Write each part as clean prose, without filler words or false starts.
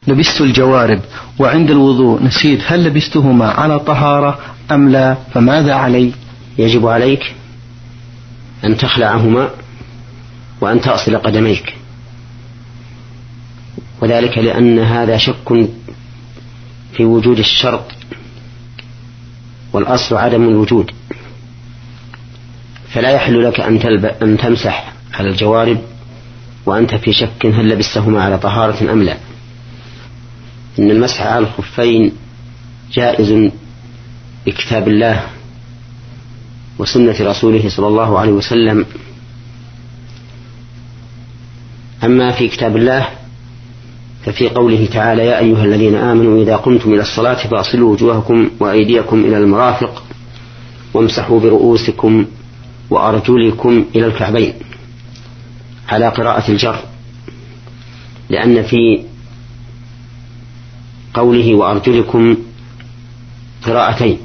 لبست الجوارب وعند الوضوء نسيت، هل لبستهما على طهارة أم لا؟ فماذا علي؟ يجب عليك أن تخلعهما وأن تغسل قدميك، وذلك لأن هذا شك في وجود الشرط، والأصل عدم الوجود، فلا يحل لك أن تمسح على الجوارب وأنت في شك هل لبستهما على طهارة أم لا. إن المسح على الخفين جائز بكتاب الله وسنة رسوله صلى الله عليه وسلم. أما في كتاب الله ففي قوله تعالى: يا أيها الذين آمنوا إذا قمتم إلى الصلاة فاغسلوا وجوهكم وأيديكم إلى المرافق وامسحوا برؤوسكم وأرجلكم إلى الكعبين، على قراءة الجر، لأن في قوله وأرجلكم قراءتين: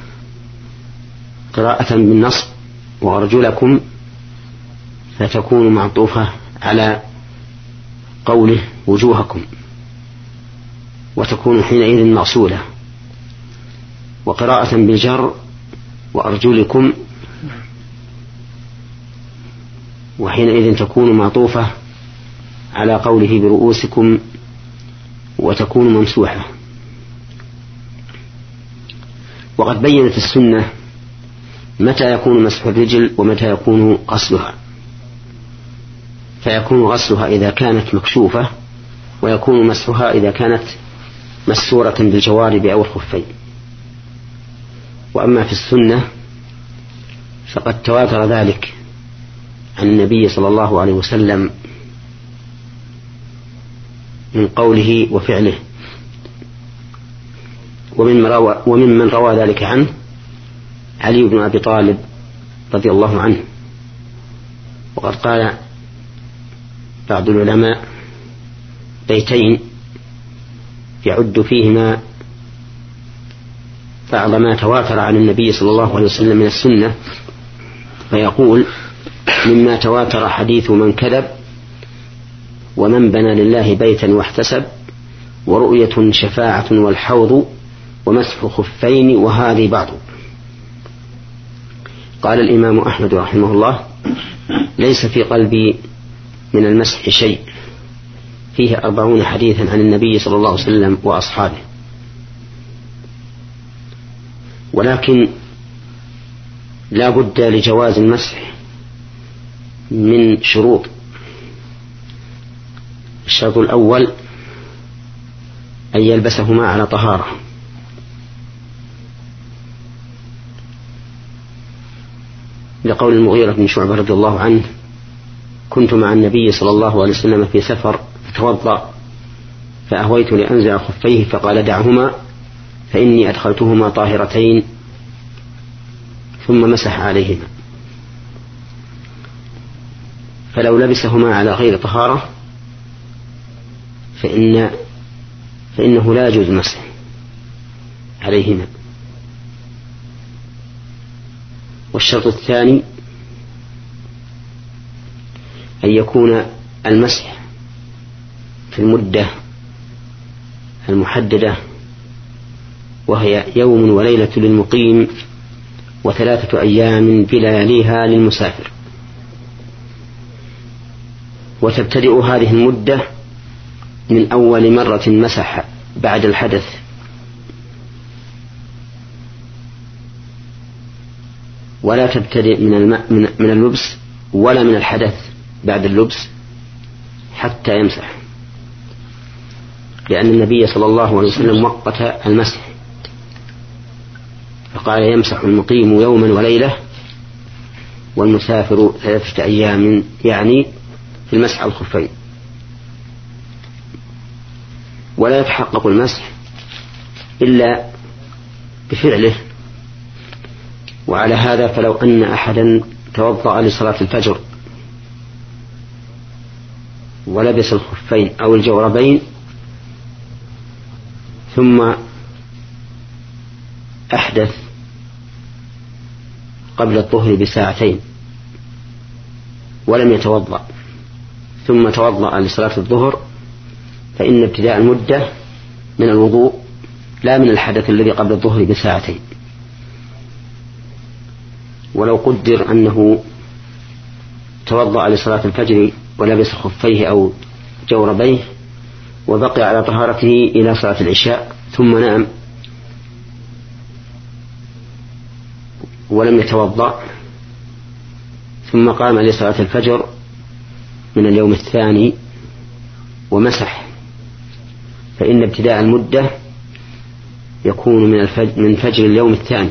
قراءة بالنصب وأرجلكم، فتكون معطوفة على قوله وجوهكم وتكون حينئذ موصولة، وقراءة بالجر وأرجلكم وحينئذ تكون معطوفة على قوله برؤوسكم وتكون ممسوحة. وقد بينت السنة متى يكون مسح الرجل ومتى يكون غسلها، فيكون غسلها إذا كانت مكشوفة، ويكون مسحها إذا كانت مسورة بالجوارب أو الخفين. وأما في السنة فقد تواتر ذلك عن النبي صلى الله عليه وسلم من قوله وفعله، وممن روى ذلك عنه علي بن أبي طالب رضي الله عنه. وقد قال بعض العلماء بيتين يعد فيهما بعض ما تواتر عن النبي صلى الله عليه وسلم من السنة، فيقول: مما تواتر حديث من كذب، ومن بنى لله بيتا واحتسب، ورؤية شفاعة والحوض، ومسح خفين، وهذه بعض. قال الإمام أحمد رحمه الله: ليس في قلبي من المسح شيء، فيه 40 حديثا عن النبي صلى الله عليه وسلم وأصحابه. ولكن لا بد لجواز المسح من شروط. الشرط الأول أن يلبسهما على طهارة، لقول المغيرة بن شعبة رضي الله عنه: كنت مع النبي صلى الله عليه وسلم في سفر فتوضأ فأهويت لأنزع خفيه فقال: دعهما فإني أدخلتهما طاهرتين، ثم مسح عليهما. فلو لبسهما على غير طهارة فإنه لا يجوز المسح عليهما. والشرط الثاني أن يكون المسح في المدة المحددة، وهي يوم وليلة للمقيم، و3 أيام بلياليها للمسافر. وتبتدئ هذه المدة من أول مرة مسح بعد الحدث، ولا تبتدئ من اللبس ولا من الحدث بعد اللبس حتى يمسح، لأن النبي صلى الله عليه وسلم وقت المسح فقال: يمسح المقيم يوما وليلة والمسافر 3 أيام، يعني في المسح على الخفين. ولا يتحقق المسح إلا بفعله. وعلى هذا فلو أن أحدا توضأ لصلاة الفجر ولبس الخفين أو الجوربين ثم أحدث قبل الظهر ب2 ولم يتوضأ، ثم توضأ لصلاة الظهر، فإن ابتداء المدة من الوضوء لا من الحدث الذي قبل الظهر بساعتين. ولو قدر أنه توضأ لصلاة الفجر ولبس خفيه أو جوربيه وبقي على طهارته إلى صلاة العشاء ثم نام ولم يتوضأ ثم قام لصلاة الفجر من اليوم الثاني ومسح، فإن ابتداء المدة يكون من فجر اليوم الثاني.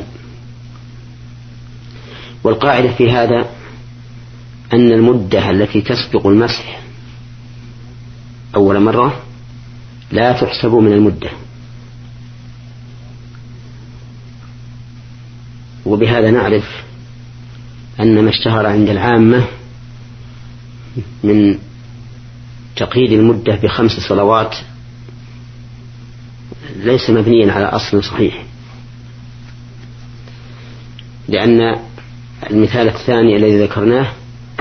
والقاعدة في هذا أن المدة التي تسبق المسح أول مرة لا تحسب من المدة، وبهذا نعرف أن ما اشتهر عند العامة من تقييد المدة ب5 صلوات ليس مبنيا على أصل صحيح، لأن المثال الثاني الذي ذكرناه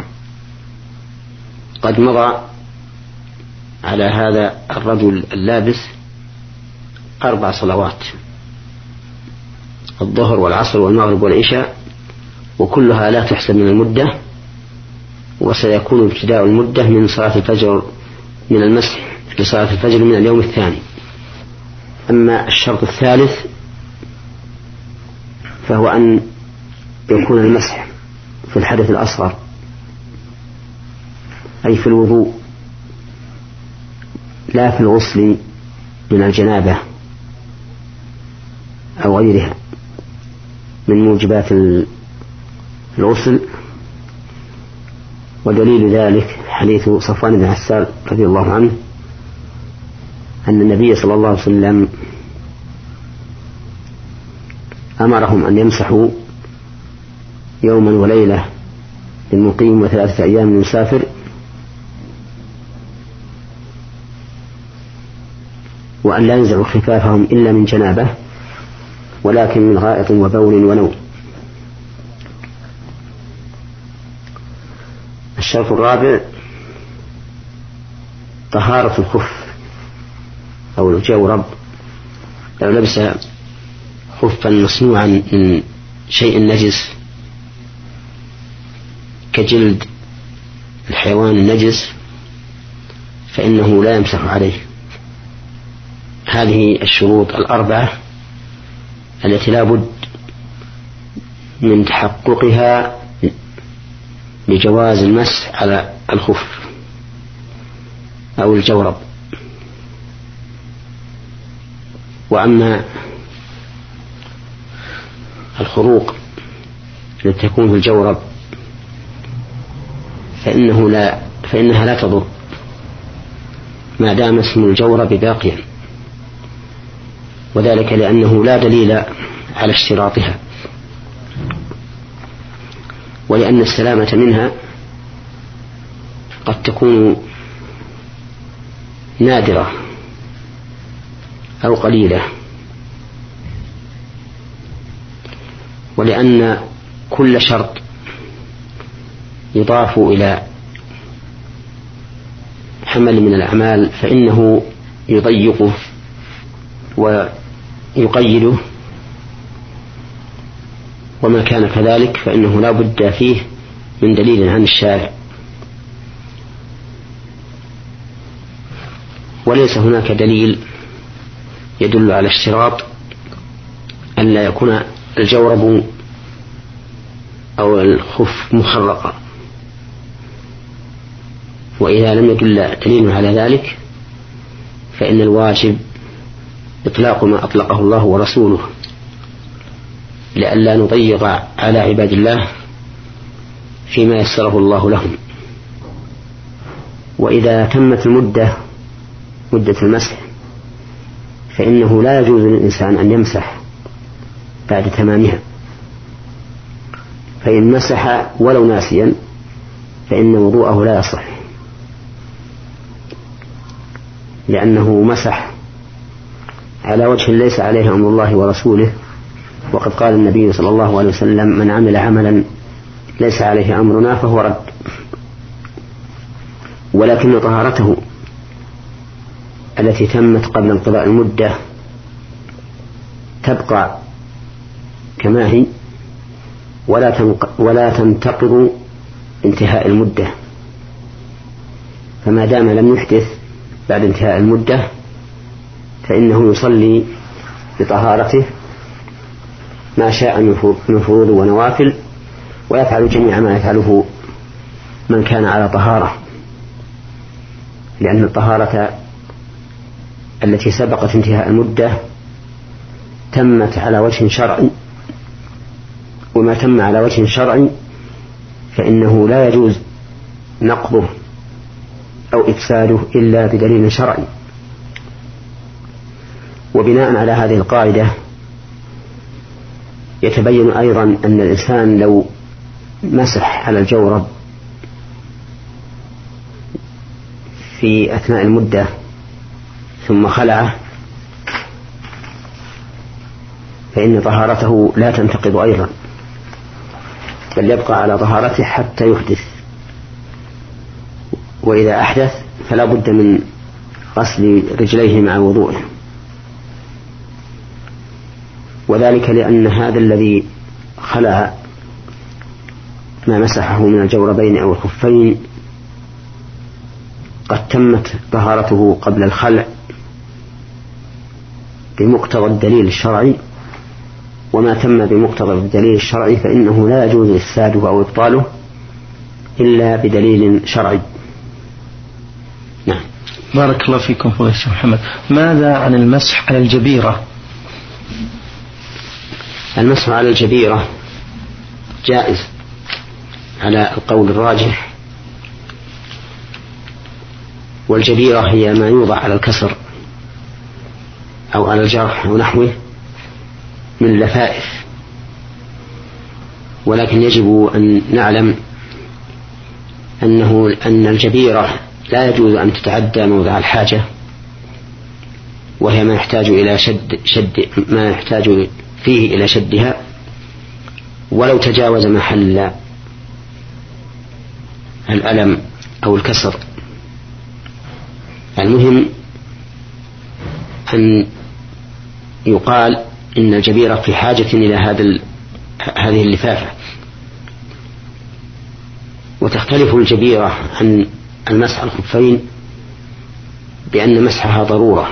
قد مضى على هذا الرجل اللابس 4 صلوات، الظهر والعصر والمغرب والعشاء، وكلها لا تحسب من المدة، وسيكون ابتداء المدة من صلاة الفجر من المسح لصلاة الفجر من اليوم الثاني. أما الشرط الثالث فهو أن يكون المسح في الحدث الأصغر أي في الوضوء لا في الغسل من الجنابة أو غيرها من موجبات الغسل. ودليل ذلك حديث صفوان بن عسال رضي الله عنه أن النبي صلى الله عليه وسلم أمرهم أن يمسحوا يوما وليلة للمقيم و3 أيام للمسافر، وأن لا ينزعوا خفافهم إلا من جنابه ولكن من غائط وبول ونوم. الشرط الرابع طهارة الخف أو الجورب. لو لبس خفا مصنوعا من شيء نجس كجلد الحيوان النجس فإنه لا يمسح عليه. هذه الشروط 4 التي لا بد من تحققها لجواز المسح على الخف أو الجورب. وأما الخروق التي تكون في الجورب فإنها لا تضر ما دام اسم الجورب باقيا، وذلك لأنه لا دليل على اشتراطها، ولأن السلامة منها قد تكون نادرة أو قليلة، ولأن كل شرط يضاف إلى حمل من الأعمال فإنه يضيقه ويقيده، وما كان كذلك فإنه لا بد فيه من دليل عن الشارع. وليس هناك دليل يدل على اشتراط أن لا يكون الجورب أو الخف مخرقا، وإذا لم يدل دليل على ذلك فإن الواجب إطلاق ما أطلقه الله ورسوله لئلا نضيق على عباد الله فيما يسره الله لهم. وإذا تمت مدة المسح فإنه لا يجوز للإنسان أن يمسح بعد تمامها، فإن مسح ولو ناسيا فإن وضوءه لا يصح، لأنه مسح على وجه ليس عليه أمر الله ورسوله، وقد قال النبي صلى الله عليه وسلم: من عمل عملا ليس عليه أمرنا فهو رد. ولكن طهارته التي تمت قبل انقضاء المدة تبقى كما هي ولا تنتقض انتهاء المدة، فما دام لم يحدث بعد انتهاء المدة فإنه يصلي بطهارته ما شاء من فروض ونوافل، ويفعل جميع ما يفعله من كان على طهارة، لأن الطهارة التي سبقت انتهاء المدة تمت على وجه شرعي، وما تم على وجه شرعي فإنه لا يجوز نقضه أو إفساده إلا بدليل شرعي. وبناء على هذه القاعدة يتبين أيضا أن الإنسان لو مسح على الجورب في أثناء المدة ثم خلعه فإن طهارته لا تنتقض أيضا، بل يبقى على طهارته حتى يحدث، وإذا أحدث فلا بد من غسل رجليه مع وضوءه، وذلك لأن هذا الذي خلع ما مسحه من الجوربين أو الخفين قد تمت طهارته قبل الخلع بمقتضى الدليل الشرعي، وما تم بمقتضى الدليل الشرعي فإنه لا يجوز إفساده أو إبطاله إلا بدليل شرعي. نعم. بارك الله فيكم فضيلة الشيخ محمد. ماذا عن المسح على الجبيرة؟ المسح على الجبيرة جائز على القول الراجح، والجبيرة هي ما يوضع على الكسر أو على الجرح أو نحوه من اللفائف، ولكن يجب أن نعلم أن الجبيرة لا يجوز أن تتعدى موضع الحاجة، وهي ما يحتاج إلى ما يحتاج فيه إلى شدها، ولو تجاوز محل الألم أو الكسر. المهم أن يقال إن الجبيرة في حاجة إلى هذه اللفافة. وتختلف الجبيرة عن المسح على الخفين بأن مسحها ضرورة،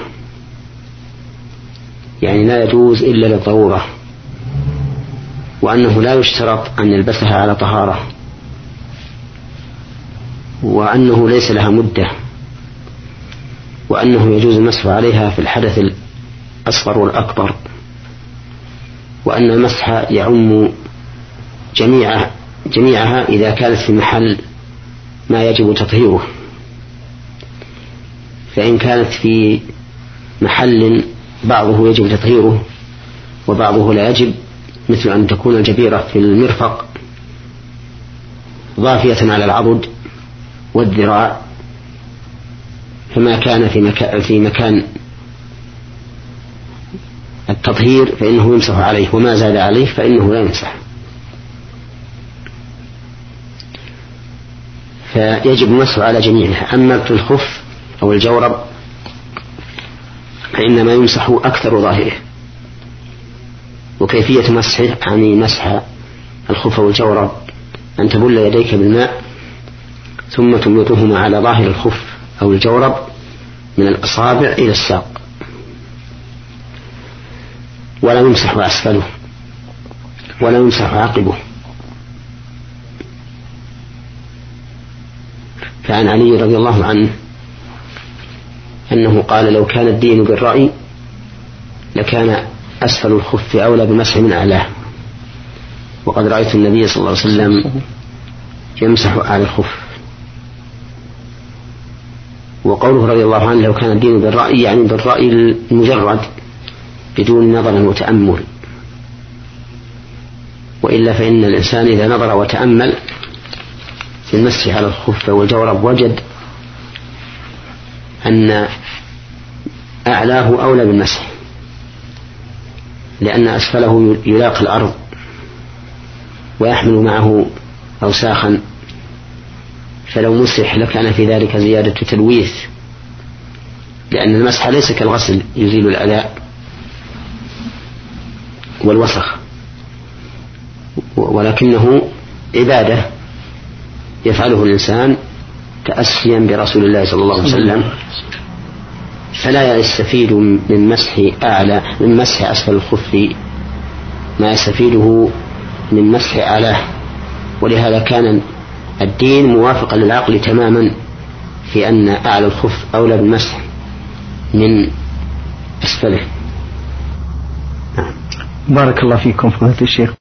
يعني لا يجوز إلا للضرورة، وأنه لا يشترط أن يلبسها على طهارة، وأنه ليس لها مدة، وأنه يجوز المسح عليها في الحدث الأصغر والأكبر، وأن المسح يعم جميعها إذا كانت في محل ما يجب تطهيره. فإن كانت في محل بعضه يجب تطهيره وبعضه لا يجب، مثل أن تكون الجبيرة في المرفق ضافية على العضد والذراع، فما كان في مكان التطهير فإنه يمسح عليه، وما زاد عليه فإنه لا يمسح. فيجب المسح على جميعها. أما في الخف أو الجورب فإنما يمسح أكثر ظاهره. وكيفية مسحه يعني مسح الخف والجورب أن تبل يديك بالماء ثم تملطهما على ظاهر الخف أو الجورب من الأصابع إلى الساق، ولا يمسح أسفله ولا يمسح عقبه. فعن علي رضي الله عنه أنه قال: لو كان الدين بالرأي لكان أسفل الخف أولى بمسح من أعلاه، وقد رأيت النبي صلى الله عليه وسلم يمسح على الخف. وقوله رضي الله عنه لو كان الدين بالرأي يعني بالرأي المجرد بدون نظر وتأمل، وإلا فإن الإنسان إذا نظر وتأمل في المسح على الخف والجورب وجد أن أعلاه أولى بالمسح، لأن أسفله يلاقي الأرض ويحمل معه أوساخا، فلو مسح لكان في ذلك زيادة تلويث لأن المسح ليس كالغسل يزيل الأذى والوسخ، ولكنه عبادة يفعله الإنسان تأسيا برسول الله صلى الله عليه وسلم، فلا يستفيد من مسح أسفل الخف ما يستفيده من مسح أعلاه. ولهذا كان الدين موافقا للعقل تماما في أن أعلى الخف أولى بالمسح من أسفله. بارك الله فيكم فضيلة الشيخ.